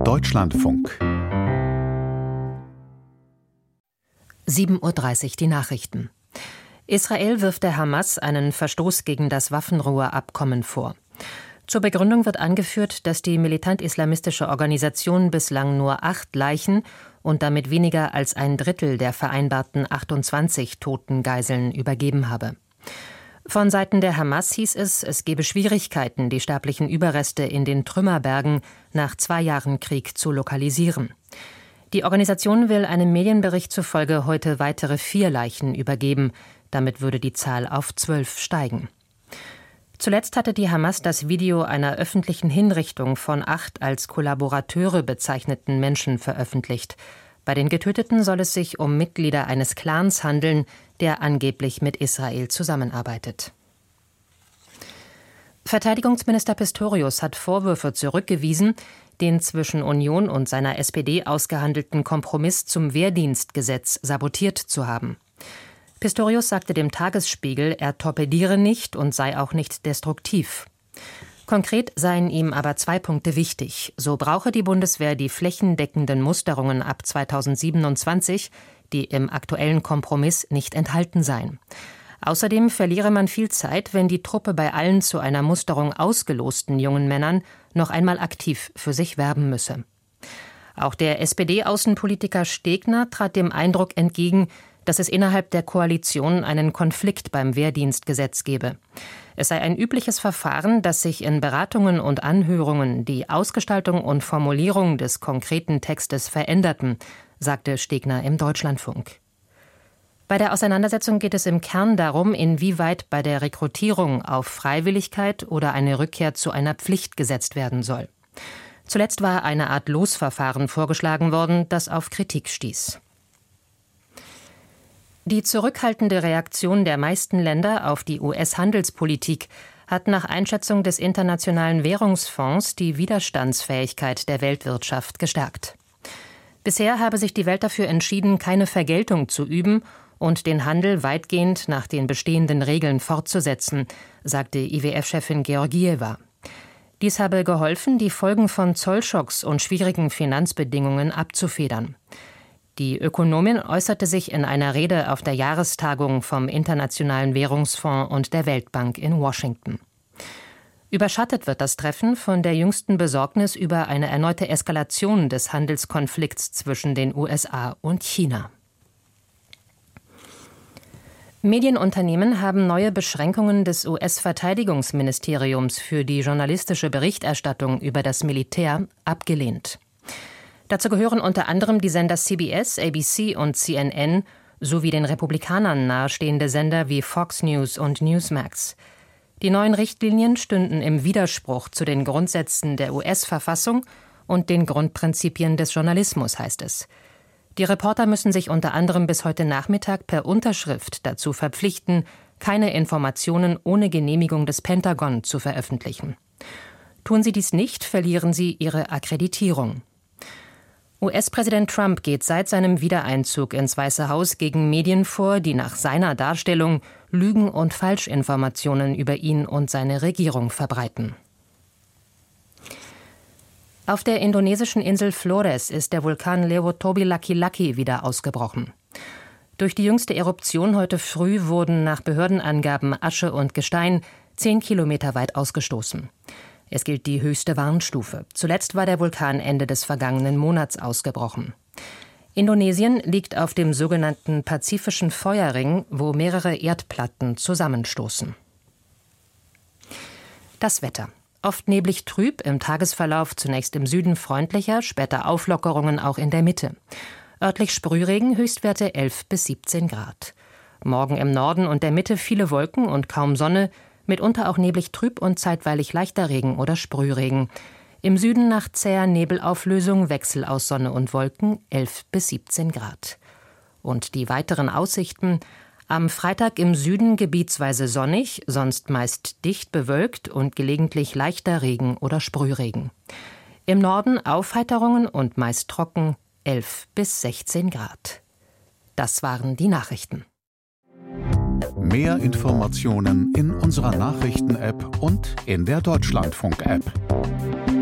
Deutschlandfunk 7:30 Uhr die Nachrichten. Israel wirft der Hamas einen Verstoß gegen das Waffenruheabkommen vor. Zur Begründung wird angeführt, dass die militant-islamistische Organisation bislang nur 8 Leichen und damit weniger als ein Drittel der vereinbarten 28 toten Geiseln übergeben habe. Von Seiten der Hamas hieß es gebe Schwierigkeiten, die sterblichen Überreste in den Trümmerbergen nach 2 Jahren Krieg zu lokalisieren. Die Organisation will einem Medienbericht zufolge heute weitere 4 Leichen übergeben. Damit würde die Zahl auf 12 steigen. Zuletzt hatte die Hamas das Video einer öffentlichen Hinrichtung von 8 als Kollaborateure bezeichneten Menschen veröffentlicht. Bei den Getöteten soll es sich um Mitglieder eines Clans handeln, der angeblich mit Israel zusammenarbeitet. Verteidigungsminister Pistorius hat Vorwürfe zurückgewiesen, den zwischen Union und seiner SPD ausgehandelten Kompromiss zum Wehrdienstgesetz sabotiert zu haben. Pistorius sagte dem Tagesspiegel, er torpediere nicht und sei auch nicht destruktiv. Konkret seien ihm aber 2 Punkte wichtig. So brauche die Bundeswehr die flächendeckenden Musterungen ab 2027, die im aktuellen Kompromiss nicht enthalten seien. Außerdem verliere man viel Zeit, wenn die Truppe bei allen zu einer Musterung ausgelosten jungen Männern noch einmal aktiv für sich werben müsse. Auch der SPD-Außenpolitiker Stegner trat dem Eindruck entgegen, dass es innerhalb der Koalition einen Konflikt beim Wehrdienstgesetz gebe. Es sei ein übliches Verfahren, dass sich in Beratungen und Anhörungen die Ausgestaltung und Formulierung des konkreten Textes veränderten, sagte Stegner im Deutschlandfunk. Bei der Auseinandersetzung geht es im Kern darum, inwieweit bei der Rekrutierung auf Freiwilligkeit oder eine Rückkehr zu einer Pflicht gesetzt werden soll. Zuletzt war eine Art Losverfahren vorgeschlagen worden, das auf Kritik stieß. Die zurückhaltende Reaktion der meisten Länder auf die US-Handelspolitik hat nach Einschätzung des Internationalen Währungsfonds die Widerstandsfähigkeit der Weltwirtschaft gestärkt. Bisher habe sich die Welt dafür entschieden, keine Vergeltung zu üben und den Handel weitgehend nach den bestehenden Regeln fortzusetzen, sagte IWF-Chefin Georgieva. Dies habe geholfen, die Folgen von Zollschocks und schwierigen Finanzbedingungen abzufedern. Die Ökonomin äußerte sich in einer Rede auf der Jahrestagung vom Internationalen Währungsfonds und der Weltbank in Washington. Überschattet wird das Treffen von der jüngsten Besorgnis über eine erneute Eskalation des Handelskonflikts zwischen den USA und China. Medienunternehmen haben neue Beschränkungen des US-Verteidigungsministeriums für die journalistische Berichterstattung über das Militär abgelehnt. Dazu gehören unter anderem die Sender CBS, ABC und CNN sowie den Republikanern nahestehende Sender wie Fox News und Newsmax. Die neuen Richtlinien stünden im Widerspruch zu den Grundsätzen der US-Verfassung und den Grundprinzipien des Journalismus, heißt es. Die Reporter müssen sich unter anderem bis heute Nachmittag per Unterschrift dazu verpflichten, keine Informationen ohne Genehmigung des Pentagon zu veröffentlichen. Tun sie dies nicht, verlieren sie ihre Akkreditierung. US-Präsident Trump geht seit seinem Wiedereinzug ins Weiße Haus gegen Medien vor, die nach seiner Darstellung Lügen und Falschinformationen über ihn und seine Regierung verbreiten. Auf der indonesischen Insel Flores ist der Vulkan Lewotobi-Laki-Laki wieder ausgebrochen. Durch die jüngste Eruption heute früh wurden nach Behördenangaben Asche und Gestein 10 Kilometer weit ausgestoßen. Es gilt die höchste Warnstufe. Zuletzt war der Vulkan Ende des vergangenen Monats ausgebrochen. Indonesien liegt auf dem sogenannten Pazifischen Feuerring, wo mehrere Erdplatten zusammenstoßen. Das Wetter. Oft neblig trüb, im Tagesverlauf zunächst im Süden freundlicher, später Auflockerungen auch in der Mitte. Örtlich Sprühregen, Höchstwerte 11 bis 17 Grad. Morgen im Norden und der Mitte viele Wolken und kaum Sonne, mitunter auch neblig trüb und zeitweilig leichter Regen oder Sprühregen. Im Süden nach zäher Nebelauflösung Wechsel aus Sonne und Wolken 11 bis 17 Grad. Und die weiteren Aussichten: am Freitag im Süden gebietsweise sonnig, sonst meist dicht bewölkt und gelegentlich leichter Regen oder Sprühregen. Im Norden Aufheiterungen und meist trocken 11 bis 16 Grad. Das waren die Nachrichten. Mehr Informationen in unserer Nachrichten-App und in der Deutschlandfunk-App.